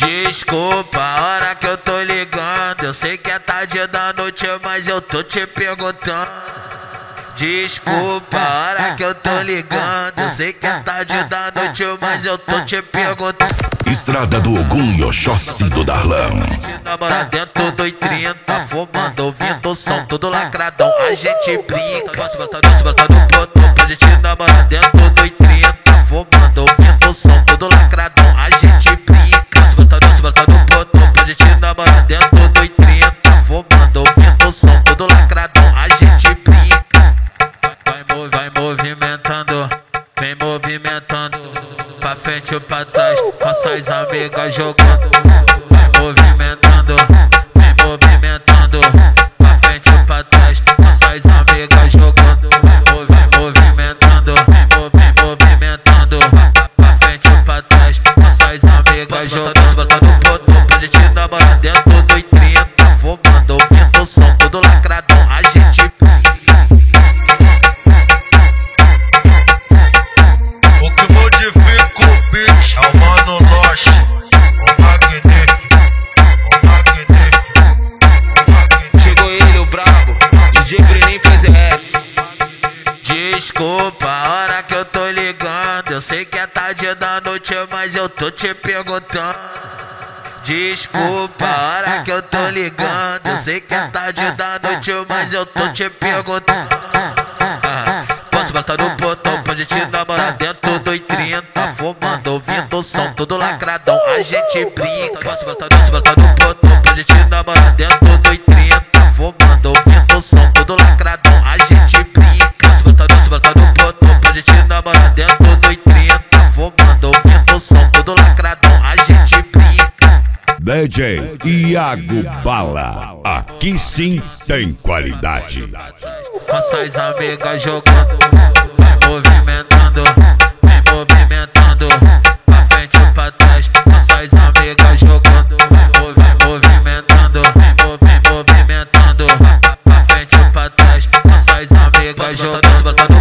Desculpa a hora que eu tô ligando, eu sei que é tarde da noite, mas eu tô te perguntando. Desculpa a hora que eu tô ligando, eu sei que é tarde da noite, mas eu tô te perguntando. Estrada do Ogum e Oxóssi do Darlão. Namora dentro do 30, fumando, ouvindo o som, tudo lacradão, a gente brinca. Posso botar no botão pra gente namorar dentro do 30, fumando, ouvindo o som, tudo lacradão, a gente brinca. Posso botar no botão pra gente namorar dentro do 30, fumando, ouvindo o som, tudo lacradão, a gente brinca. Vai movimentando, vem movimentando, pra frente ou pra trás, com suas amigas jogando. Vai movimentando, vem movimentando, pra frente ou pra trás, com suas amigas jogando. Vai movimentando, vem movimentando, pra frente ou pra trás, com suas amigas jogando. Bota no botão pra gente namorar dentro do 30, fumando, ouvindo o som, tudo lacradão, a gente Desculpa a hora que eu tô ligando, eu sei que é tarde da noite, mas eu tô te perguntando. Desculpa a hora que eu tô ligando, eu sei que é tarde da noite, mas eu tô te perguntando. Posso botar no botão pra gente namorar dentro do 30, fumando, ouvindo o som, tudo lacradão, a gente brinca. Posso botar no botão pra gente namorar dentro do 30, fumando, ouvindo o som, tudo lacradão, a gente brinca. Posso botar no botão pra gente namorar dentro do 30, fumando, ouvindo o som, tudo lacradão, a gente brinca. DJ Iago Bala, aqui sim tem qualidade. Com suas amigas jogando, vai movimentando, vem movimentando, pra frente ou pra trás, com suas amigas jogando. Vai movimentando, vem movimentando, pra frente ou pra trás, com suas amigas jogando.